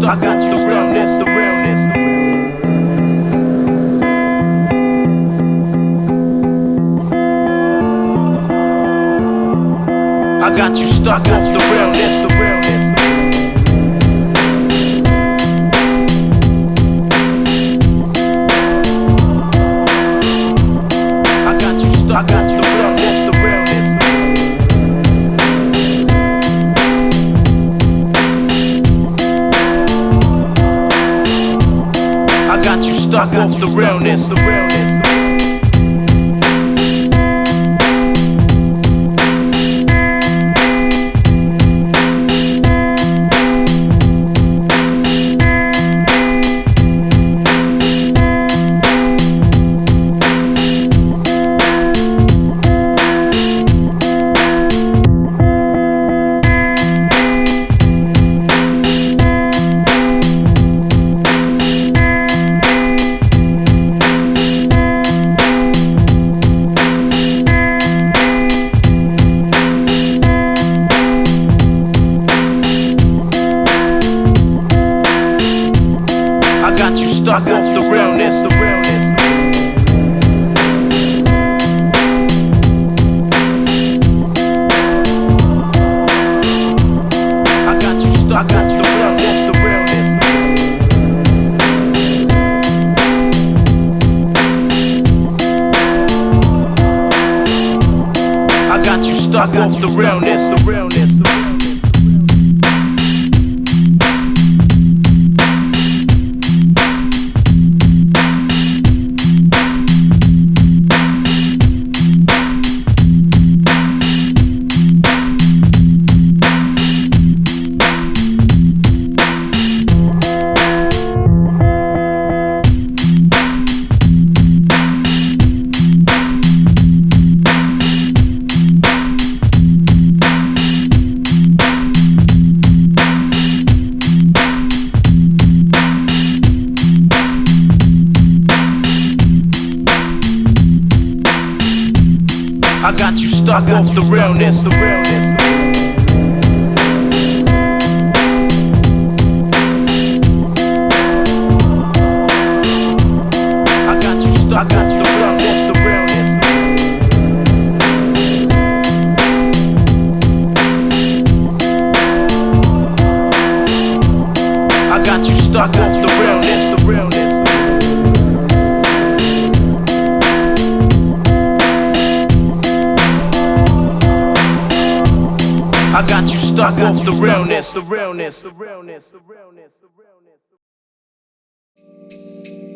stuck off the realness, the realness. I got you stuck off the realness, the realness. I got you stuck off the realness, the realness. I got you stuck off the realness, the realness. I got you stuck off the realness, the realness. I got you stuck off the realness, the realness. I got you stuck off the realness, the realness. I got you stuck off the realness, the realness. I got you stuck off the realness, the realness. I got you stuck off the realness, the realness. I got you stuck off the realness, the realness, the realness, the realness, the realness.